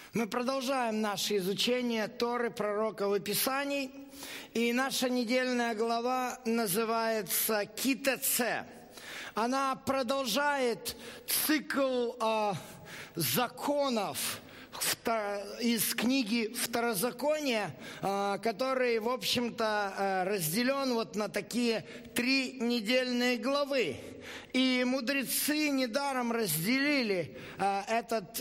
Мы продолжаем наше изучение Торы, пророков и Писаний. И наша недельная глава называется «Ки-Тецэ». Она продолжает цикл законов из книги Второзакония, который, в общем-то, разделен вот на такие 3 недельные главы. И мудрецы недаром разделили этот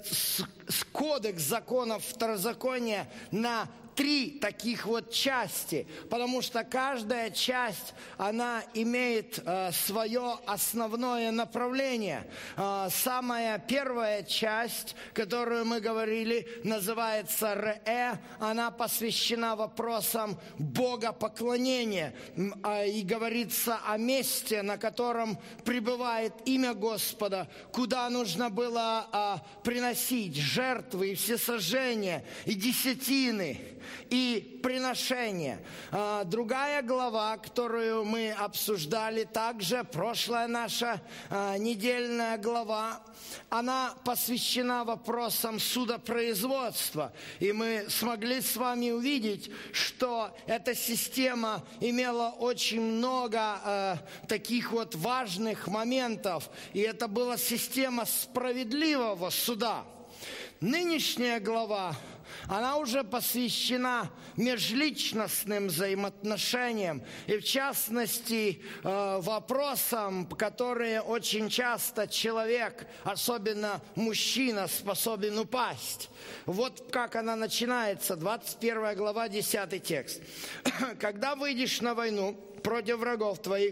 кодекс законов Второзакония на 3 таких вот части, потому что каждая часть, она имеет свое основное направление. Самая первая часть, которую мы говорили, называется «Ре», она посвящена вопросам богопоклонения, и говорится о месте, на котором пребывает имя Господа, куда нужно было приносить жертвы и всесожжения, и десятины, и приношения. Другая глава, которую мы обсуждали также, прошлая наша недельная глава, она посвящена вопросам судопроизводства. И мы смогли с вами увидеть, что эта система имела очень много таких вот важных моментов. И это была система справедливого суда. Нынешняя глава, она уже посвящена межличностным взаимоотношениям и, в частности, вопросам, которые очень часто человек, особенно мужчина, способен упасть. Вот как она начинается, 21 глава, 10 текст. «Когда выйдешь на войну против врагов твоих,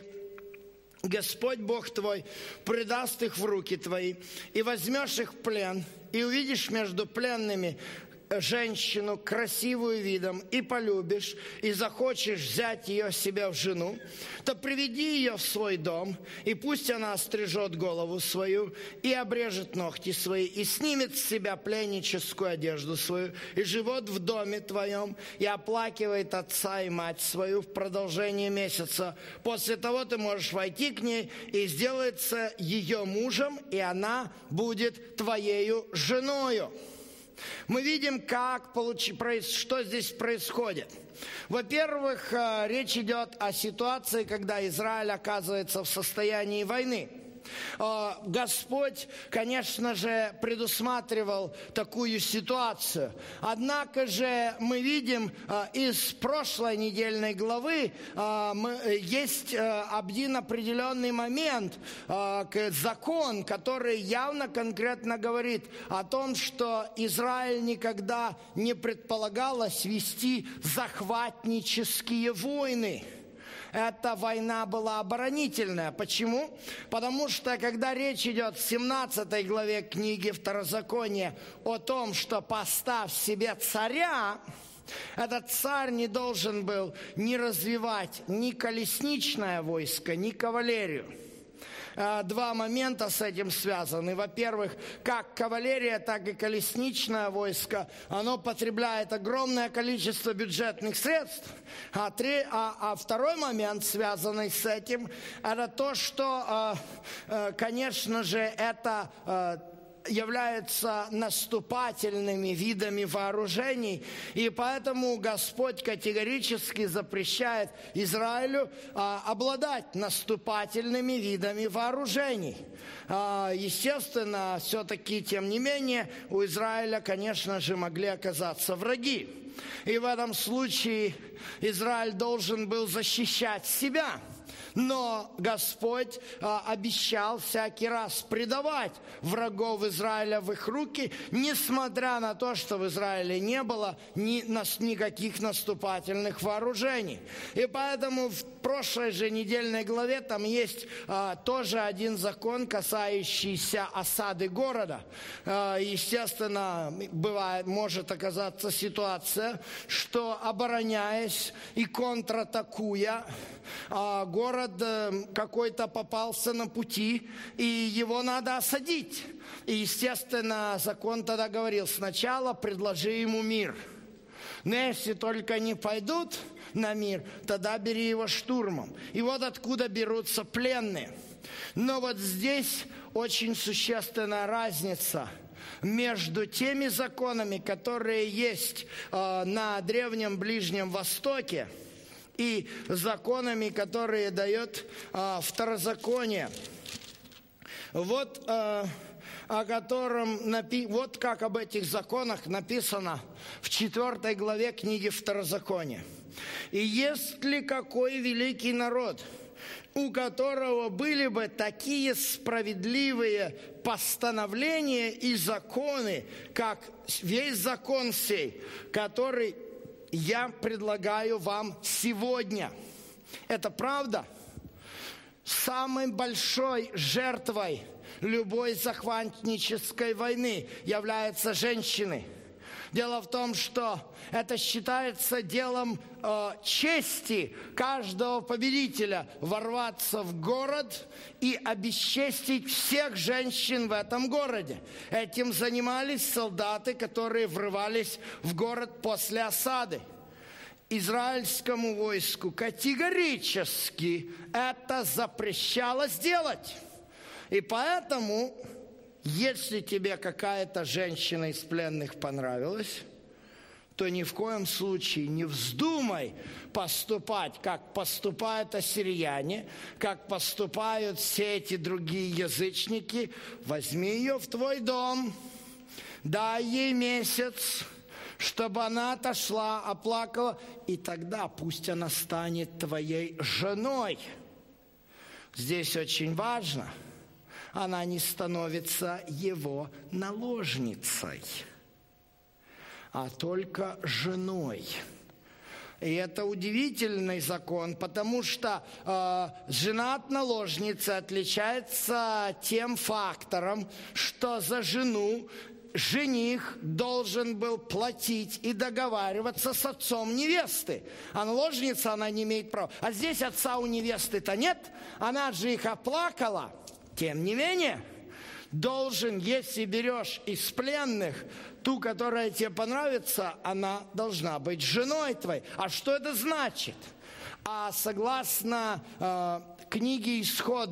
Господь Бог твой предаст их в руки твои, и возьмешь их в плен, и увидишь между пленными женщину, красивую видом, и полюбишь, и захочешь взять ее себе в жену, то приведи ее в свой дом, и пусть она острижет голову свою, и обрежет ногти свои, и снимет с себя пленническую одежду свою, и живет в доме твоем, и оплакивает отца и мать свою в продолжение месяца. После того ты можешь войти к ней, и сделается ее мужем, и будет твоею женою». Мы видим, что здесь происходит. Во-первых, речь идет о ситуации, когда Израиль оказывается в состоянии войны. Господь, конечно же, предусматривал такую ситуацию. Однако же мы видим из прошлой недельной главы, есть один определенный момент, закон, который явно конкретно говорит о том, что Израиль никогда не предполагалось вести захватнические войны. Эта война была оборонительная. Почему? Потому что, когда речь идет в 17 главе книги Второзакония о том, что поставь себе царя, этот царь не должен был ни развивать ни колесничное войско, ни кавалерию. 2 момента с этим связаны. Во-первых, как кавалерия, так и колесничное войско, оно потребляет огромное количество бюджетных средств. А второй момент, связанный с этим, это то, что, конечно же, это являются наступательными видами вооружений, и поэтому Господь категорически запрещает Израилю обладать наступательными видами вооружений. Естественно, все-таки, тем не менее, у Израиля, конечно же, могли оказаться враги. И в этом случае Израиль должен был защищать себя. Но Господь обещал всякий раз предавать врагов Израиля в их руки, несмотря на то, что в Израиле не было никаких наступательных вооружений. И поэтому в прошлой же недельной главе там есть тоже один закон, касающийся осады города. Естественно, может оказаться ситуация, что, обороняясь и контратакуя, город какой-то попался на пути, и его надо осадить. И, естественно, закон тогда говорил: сначала предложи ему мир. Но если только не пойдут на мир, тогда бери его штурмом. И вот откуда берутся пленные. Но вот здесь очень существенная разница. между теми законами, которые есть на Древнем Ближнем Востоке, и законами, которые дает Второзаконие. Вот вот как об этих законах написано в 4 главе книги Второзакония. «И есть ли какой великий народ, у которого были бы такие справедливые постановления и законы, как весь закон сей, который я предлагаю вам сегодня». Это правда? Самой большой жертвой любой захватнической войны являются женщины. Дело в том, что это считается делом чести каждого победителя ворваться в город и обесчестить всех женщин в этом городе. Этим занимались солдаты, которые врывались в город после осады. Израильскому войску категорически это запрещалось делать. И поэтому, если тебе какая-то женщина из пленных понравилась, то ни в коем случае не вздумай поступать, как поступают ассирияне, как поступают все эти другие язычники. Возьми ее в твой дом, дай ей месяц, чтобы она отошла, оплакала, и тогда пусть она станет твоей женой. Здесь очень важно, она не становится его наложницей, а только женой. И это удивительный закон, потому что жена от наложницы отличается тем фактором, что за жену жених должен был платить и договариваться с отцом невесты. А наложница, она не имеет права. А здесь отца у невесты-то нет, она же их оплакала. Тем не менее, должен, если берешь из пленных ту, которая тебе понравится, она должна быть женой твоей. А что это значит? А согласно книге Исход,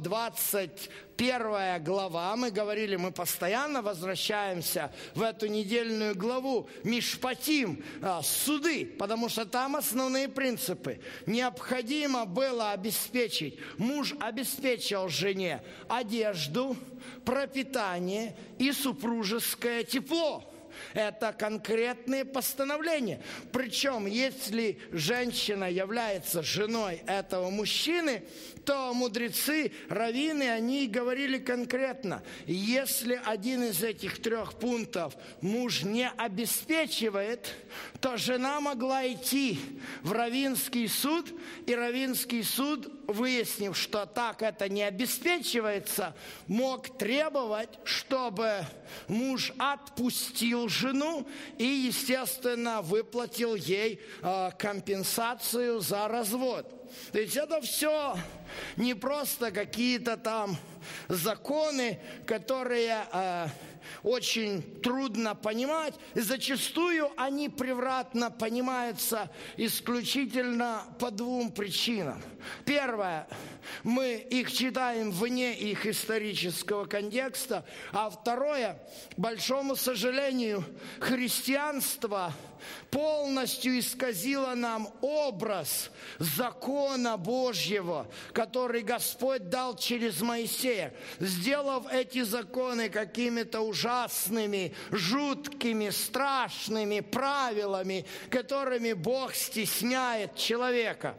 21 глава, мы говорили, мы постоянно возвращаемся в эту недельную главу, Мишпатим, суды, потому что там основные принципы. Необходимо было обеспечить, муж обеспечил жене одежду, пропитание и супружеское тепло. Это конкретные постановления. Причем, если женщина является женой этого мужчины, то мудрецы, раввины, они говорили конкретно, если один из этих 3 пунктов муж не обеспечивает, то жена могла идти в раввинский суд, и раввинский суд, выяснив, что так это не обеспечивается, мог требовать, чтобы муж отпустил жену и, естественно, выплатил ей компенсацию за развод. То есть это все не просто какие-то там законы, которые очень трудно понимать, и зачастую они превратно понимаются исключительно по 2 причинам. Первое, мы их читаем вне их исторического контекста, а второе, к большому сожалению, христианство полностью исказило нам образ закона Божьего, который Господь дал через Моисея, сделав эти законы какими-то ужасными, жуткими, страшными правилами, которыми Бог стесняет человека.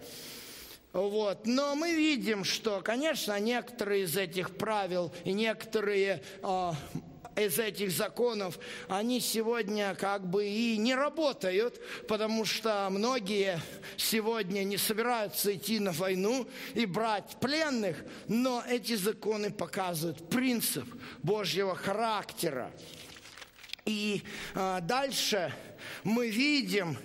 Вот. Но мы видим, что, конечно, некоторые из этих правил и некоторые из этих законов, они сегодня как бы и не работают, потому что многие сегодня не собираются идти на войну и брать пленных, но эти законы показывают принцип Божьего характера. И дальше мы видим,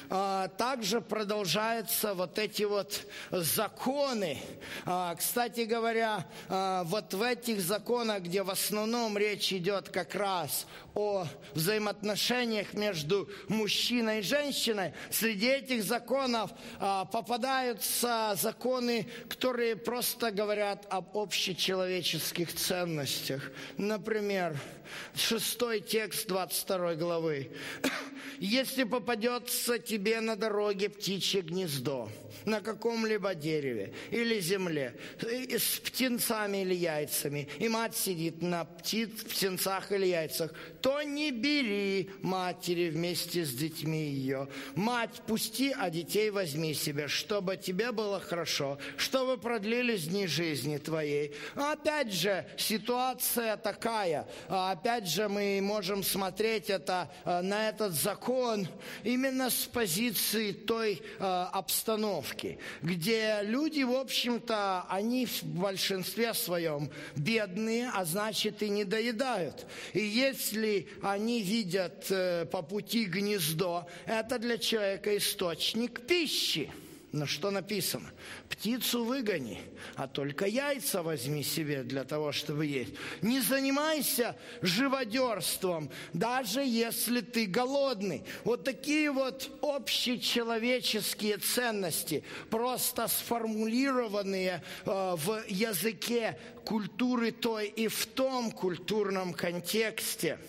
также продолжаются вот эти вот законы. Кстати говоря, вот в этих законах, где в основном речь идет как раз о взаимоотношениях между мужчиной и женщиной, среди этих законов попадаются законы, которые просто говорят об общечеловеческих ценностях. Например, 6 текст 22 главы. «Если попадется тебе на дороге птичье гнездо, на каком-либо дереве или земле, с птенцами или яйцами, и мать сидит на птенцах или яйцах, то не бери матери вместе с детьми ее. Мать пусти, а детей возьми себе, чтобы тебе было хорошо, чтобы продлились дни жизни твоей». Опять же, ситуация такая. Опять же, мы можем смотреть на этот закон именно с позиции той обстановки, где люди, в общем-то, они в большинстве своем бедные, а значит и не доедают. И если они видят по пути гнездо, это для человека источник пищи. Но что написано? Птицу выгони, а только яйца возьми себе для того, чтобы есть. Не занимайся живодерством, даже если ты голодный. Вот такие вот общечеловеческие ценности, просто сформулированные в языке культуры той и в том культурном контексте.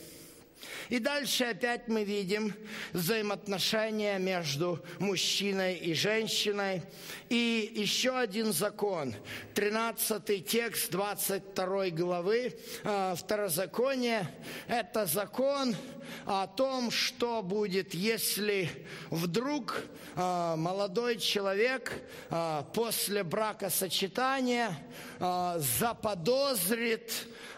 И дальше опять мы видим взаимоотношения между мужчиной и женщиной. И еще один закон, 13 текст 22 главы Второзакония. Это закон о том, что будет, если вдруг молодой человек после бракосочетания заподозрит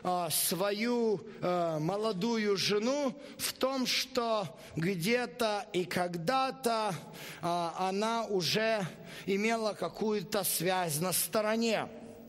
свою молодую жену в том, что где-то и когда-то она уже имела какую-то связь на стороне.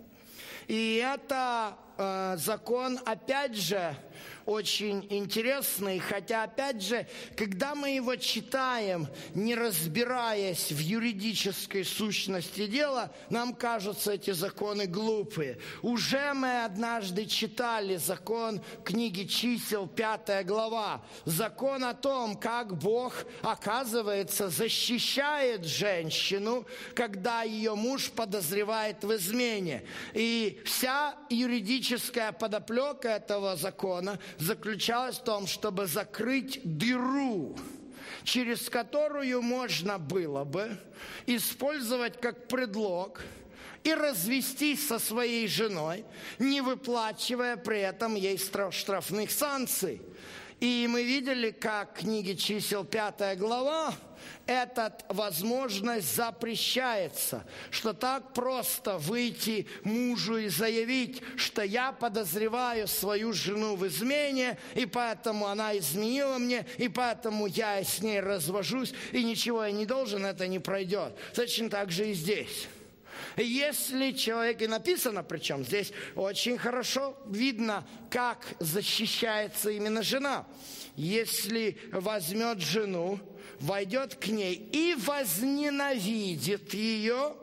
И это закон, опять же, очень интересный, хотя, опять же, когда мы его читаем, не разбираясь в юридической сущности дела, нам кажутся эти законы глупые. Уже мы однажды читали закон книги Чисел, 5 глава. Закон о том, как Бог, оказывается, защищает женщину, когда ее муж подозревает в измене. И вся юридическая подоплека этого закона заключалась в том, чтобы закрыть дыру, через которую можно было бы использовать как предлог и развестись со своей женой, не выплачивая при этом ей штрафных санкций. И мы видели, как в книге Чисел 5 глава эта возможность запрещается, что так просто выйти мужу и заявить, что я подозреваю свою жену в измене, и поэтому она изменила мне, и поэтому я с ней развожусь, и ничего я не должен, это не пройдет. Точно так же и здесь. Если человек, и написано, причем здесь очень хорошо видно, как защищается именно жена. Если возьмет жену, войдет к ней и возненавидит ее,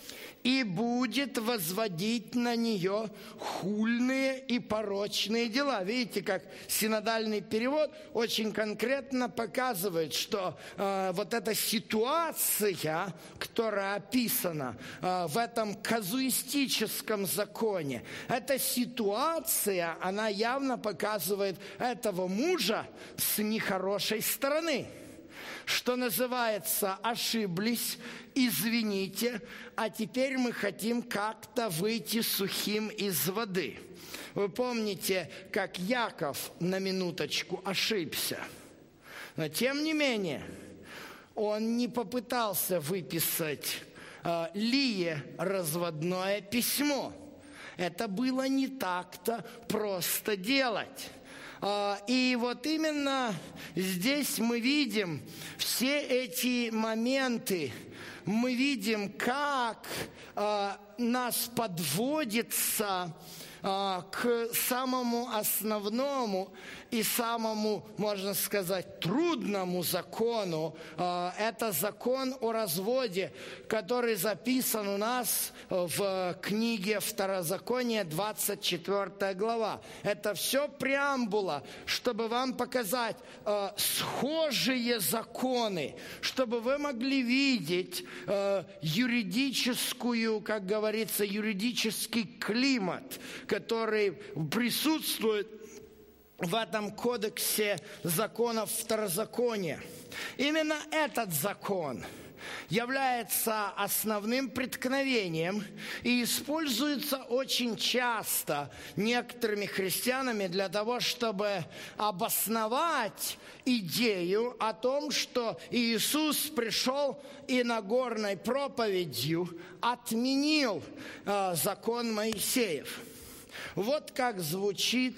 и будет возводить на нее хульные и порочные дела. Видите, как синодальный перевод очень конкретно показывает, что вот эта ситуация, которая описана в этом казуистическом законе, эта ситуация, она явно показывает этого мужа с нехорошей стороны. Что называется, ошиблись, извините, а теперь мы хотим как-то выйти сухим из воды. Вы помните, как Яков на минуточку ошибся. Но тем не менее, он не попытался выписать Лие разводное письмо. Это было не так-то просто делать. И вот именно здесь мы видим все эти моменты, мы видим, как нас подводится к самому основному и самому, можно сказать, трудному закону. Это закон о разводе, который записан у нас в книге Второзакония, 24 глава. Это все преамбула, чтобы вам показать схожие законы, чтобы вы могли видеть юридическую, как говорится, юридический климат, который присутствует в этом кодексе законов Второзакония. Именно этот закон является основным преткновением и используется очень часто некоторыми христианами для того, чтобы обосновать идею о том, что Иисус пришел и Нагорной проповедью отменил закон Моисеев. Вот как звучит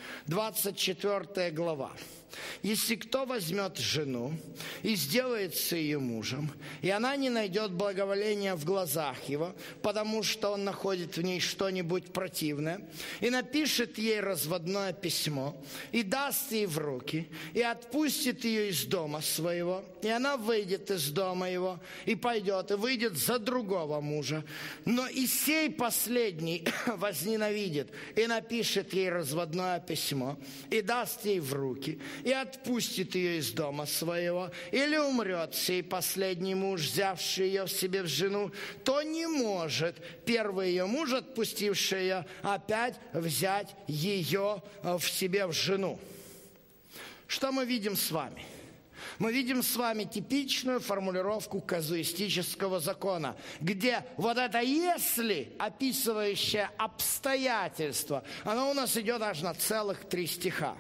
24 глава. «Если кто возьмет жену и сделается ее мужем, и она не найдет благоволения в глазах его, потому что он находит в ней что-нибудь противное, и напишет ей разводное письмо, и даст ей в руки, и отпустит ее из дома своего, и она выйдет из дома его, и пойдет, и выйдет за другого мужа, но и сей последний возненавидит, и напишет ей разводное письмо, и даст ей в руки, и отпустит ее из дома своего, или умрет сей последний муж, взявший ее в себе в жену, то не может первый ее муж, отпустивший ее, опять взять ее в себе в жену». Что мы видим с вами? Мы видим с вами типичную формулировку казуистического закона, где вот это «если», описывающее обстоятельства, оно у нас идет аж на целых 3 стиха.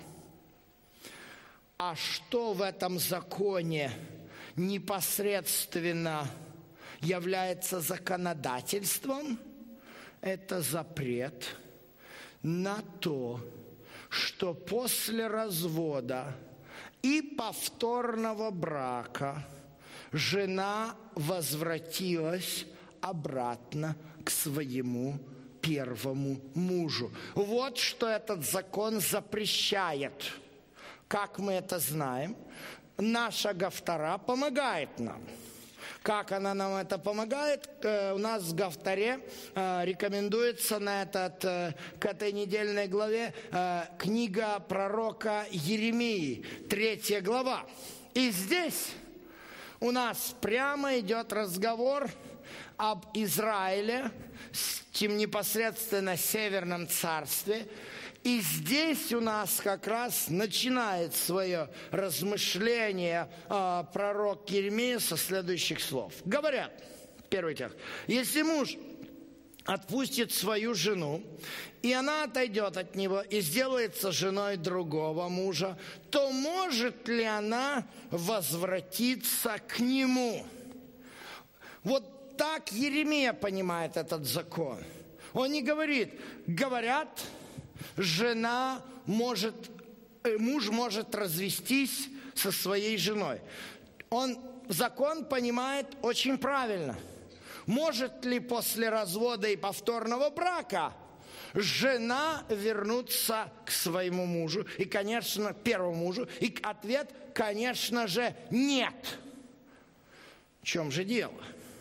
А что в этом законе непосредственно является законодательством? Это запрет на то, что после развода и повторного брака жена возвратилась обратно к своему первому мужу. Вот что этот закон запрещает. Как мы это знаем? Наша Гафтара помогает нам. Как она нам это помогает? У нас в Гафтаре рекомендуется к этой недельной главе книга пророка Еремии, 3 глава. И здесь у нас прямо идет разговор об Израиле, тем непосредственно Северном царстве. И здесь у нас как раз начинает свое размышление пророк Еремия со следующих слов. Говорят, первый текст: «Если муж отпустит свою жену, и она отойдет от него и сделается женой другого мужа, то может ли она возвратиться к нему?» Вот так Еремия понимает этот закон. Он не говорит, говорят, муж может развестись со своей женой. Закон понимает очень правильно. Может ли после развода и повторного брака жена вернуться к своему мужу? И, конечно, первому мужу. И ответ, конечно же, нет. В чем же дело?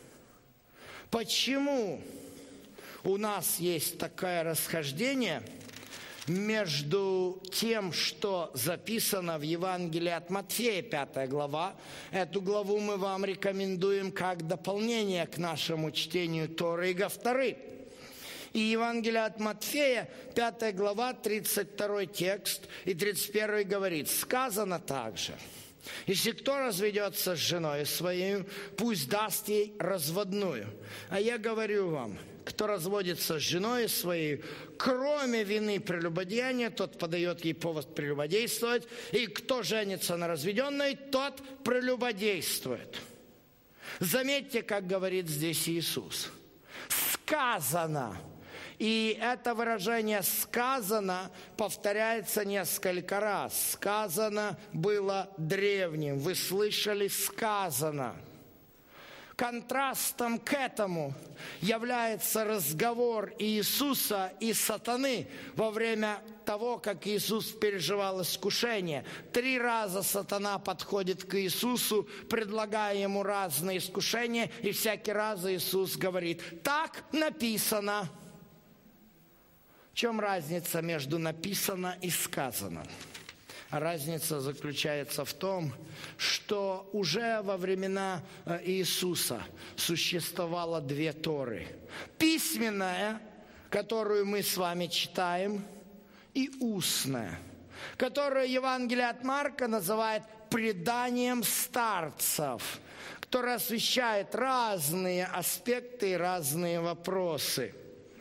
Почему у нас есть такое расхождение между тем, что записано в Евангелии от Матфея, 5 глава. Эту главу мы вам рекомендуем как дополнение к нашему чтению Торы и Гафтары. И Евангелие от Матфея, 5 глава, 32 текст и 31 говорит: «Сказано также: если кто разведется с женой своей, пусть даст ей разводную. А я говорю вам, кто разводится с женой своей, кроме вины прелюбодеяния, тот подает ей повод прелюбодействовать, и кто женится на разведенной, тот прелюбодействует». Заметьте, как говорит здесь Иисус. Сказано. И это выражение «сказано» повторяется несколько раз. Сказано было древним. Вы слышали «сказано». Контрастом к этому является разговор Иисуса и сатаны во время того, как Иисус переживал искушение. 3 раза сатана подходит к Иисусу, предлагая ему разные искушения, и всякий раз Иисус говорит: «Так написано». В чем разница между написано и сказано? Разница заключается в том, что уже во времена Иисуса существовало 2 Торы. Письменная, которую мы с вами читаем, и устная, которую Евангелие от Марка называет преданием старцев, которое освещает разные аспекты и разные вопросы.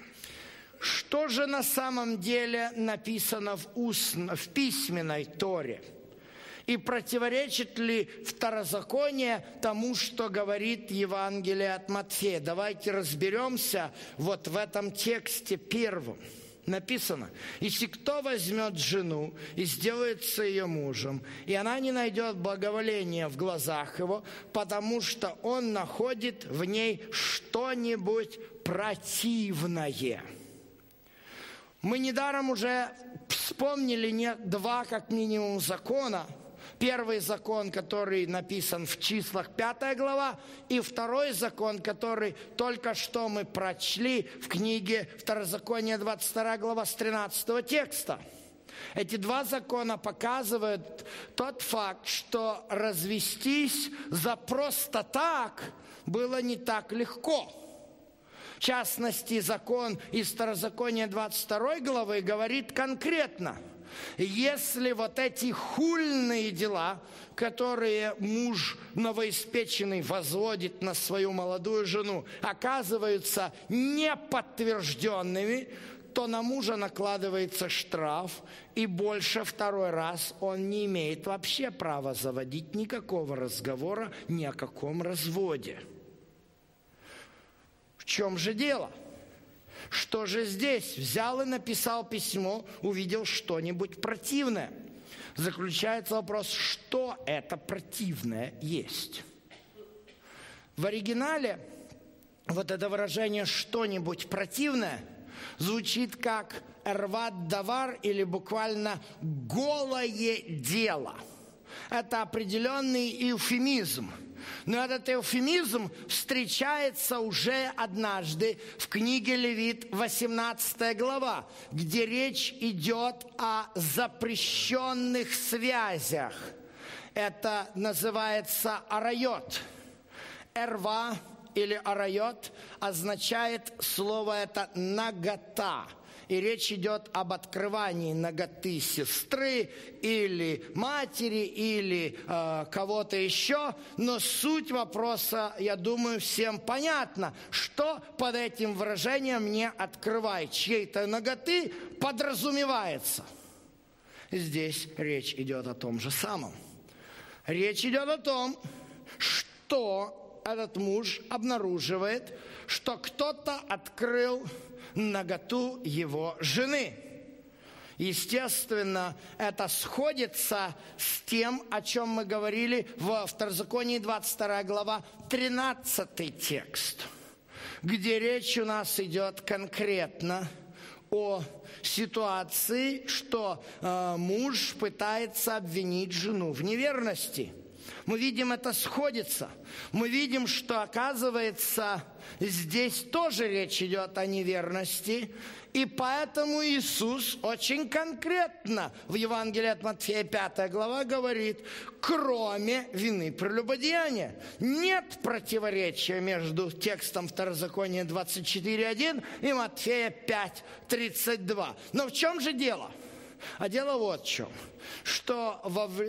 Что же на самом деле написано в письменной Торе? И противоречит ли второзаконие тому, что говорит Евангелие от Матфея? Давайте разберемся вот в этом тексте первом. Написано: «Если кто возьмет жену и сделается ее мужем, и она не найдет благоволения в глазах его, потому что он находит в ней что-нибудь противное». Мы недаром уже вспомнили 2 как минимум закона. Первый закон, который написан в Числах 5 глава, и второй закон, который только что мы прочли в книге Второзакония 22 глава с 13 текста. Эти 2 закона показывают тот факт, что развестись за просто так было не так легко. В частности, закон из Второзакония 22 главы говорит конкретно: если вот эти хульные дела, которые муж новоиспеченный возводит на свою молодую жену, оказываются неподтвержденными, то на мужа накладывается штраф, и больше 2 раз он не имеет вообще права заводить никакого разговора ни о каком разводе. В чем же дело? Что же здесь? Взял и написал письмо, увидел что-нибудь противное. Заключается вопрос, что это противное есть. В оригинале вот это выражение «что-нибудь противное» звучит как «эрват давар» или буквально «голое дело». Это определенный эвфемизм. Но этот эвфемизм встречается уже однажды в книге Левит, 18 глава, где речь идет о запрещенных связях. Это называется арайот. Эрва или арайот означает слово это «нагота». И речь идет об открывании наготы сестры или матери, или кого-то еще. Но суть вопроса, я думаю, всем понятна. Что под этим выражением «не открывай чьей-то наготы» подразумевается? Здесь речь идет о том же самом. Речь идет о том, что этот муж обнаруживает, что кто-то открыл наготу его жены. Естественно, это сходится с тем, о чем мы говорили во Второзаконии 22 глава, 13 текст, где речь у нас идет конкретно о ситуации, что муж пытается обвинить жену в неверности. Мы видим, это сходится. Мы видим, что, оказывается, здесь тоже речь идет о неверности. И поэтому Иисус очень конкретно в Евангелии от Матфея 5 глава говорит: кроме вины прелюбодеяния. Нет противоречия между текстом Второзакония 24:1 и Матфея 5:32. Но в чем же дело? А дело вот в чем, что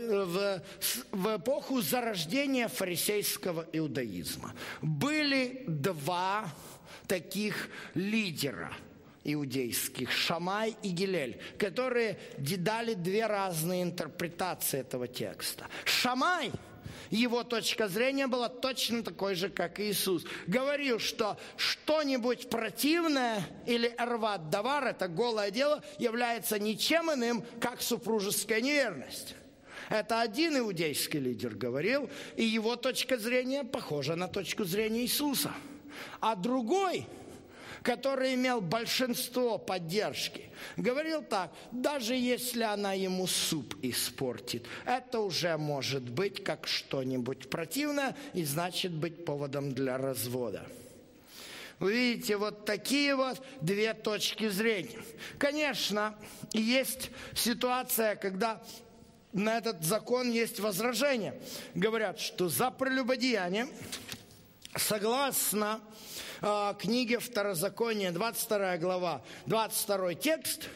в эпоху зарождения фарисейского иудаизма были 2 таких лидера иудейских, Шамай и Гилель, которые дали 2 разные интерпретации этого текста. Шамай, его точка зрения была точно такой же, как Иисус. Говорил, что что-нибудь противное или эрват давар, это голое дело, является ничем иным, как супружеская неверность. Это один иудейский лидер говорил, и его точка зрения похожа на точку зрения Иисуса. А другой, который имел большинство поддержки, говорил так: даже если она ему суп испортит, это уже может быть как что-нибудь противное и значит быть поводом для развода. Вы видите, вот такие вот две точки зрения. Конечно, есть ситуация, когда на этот закон есть возражение. Говорят, что за прелюбодеяние, согласно книге Второзакония, 22 глава, 22 текст,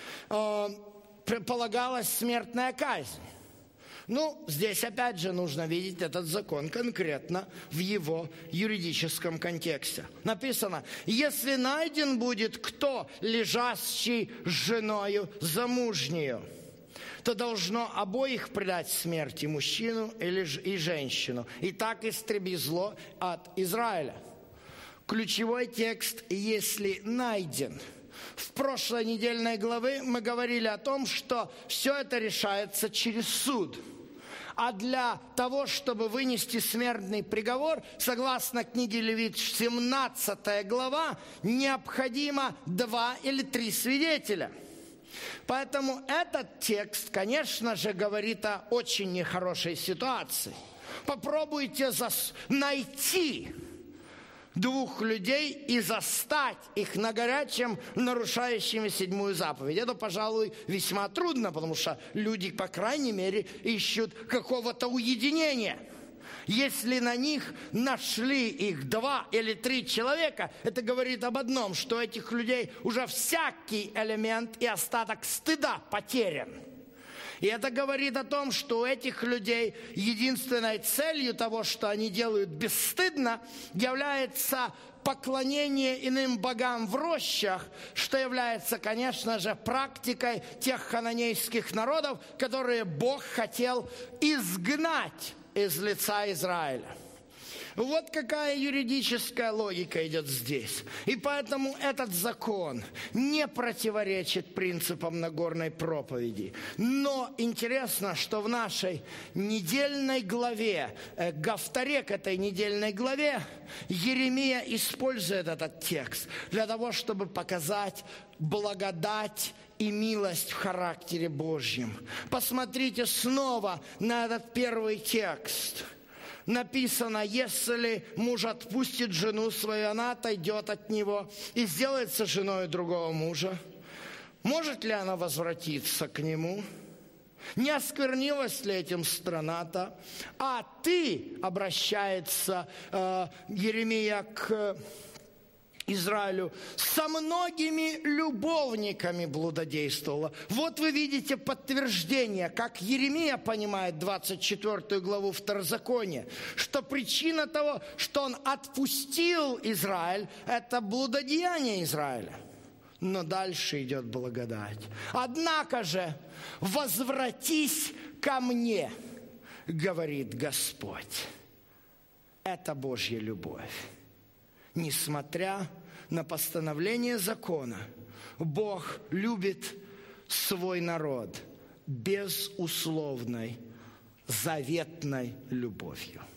предполагалась смертная казнь. Ну, здесь опять же нужно видеть этот закон конкретно в его юридическом контексте. Написано: если найден будет кто, лежащий с женою замужнею, то должно обоих предать смерти, мужчину и женщину. И так истреби зло от Израиля. Ключевой текст: если найден. В прошлой недельной главе мы говорили о том, что все это решается через суд. А для того, чтобы вынести смертный приговор, согласно книге Левит, 17 глава, необходимо 2 или 3 свидетеля. Поэтому этот текст, конечно же, говорит о очень нехорошей ситуации. Попробуйте найти 2 людей и застать их на горячем, нарушающими 7-ю заповедь. Это, пожалуй, весьма трудно, потому что люди, по крайней мере, ищут какого-то уединения. Если на них нашли их 2 или 3 человека, это говорит об одном, что у этих людей уже всякий элемент и остаток стыда потерян. И это говорит о том, что у этих людей единственной целью того, что они делают бесстыдно, является поклонение иным богам в рощах, что является, конечно же, практикой тех хананейских народов, которые Бог хотел изгнать из лица Израиля. Вот какая юридическая логика идет здесь. И поэтому этот закон не противоречит принципам Нагорной проповеди. Но интересно, что в нашей недельной главе, Гавторе к этой недельной главе, Иеремия использует этот текст для того, чтобы показать благодать и милость в характере Божьем. Посмотрите снова на этот первый текст. Написано: если муж отпустит жену свою, она отойдет от него и сделается женой другого мужа. Может ли она возвратиться к нему? Не осквернилась ли этим страна-то? А ты, обращается Иеремия к Израилю, со многими любовниками блудодействовала. Вот вы видите подтверждение, как Иеремия понимает 24 главу Второзакония, что причина того, что он отпустил Израиль, это блудодеяние Израиля. Но дальше идет благодать. Однако же, возвратись ко мне, говорит Господь. Это Божья любовь. Несмотря на постановление закона, Бог любит свой народ безусловной, заветной любовью.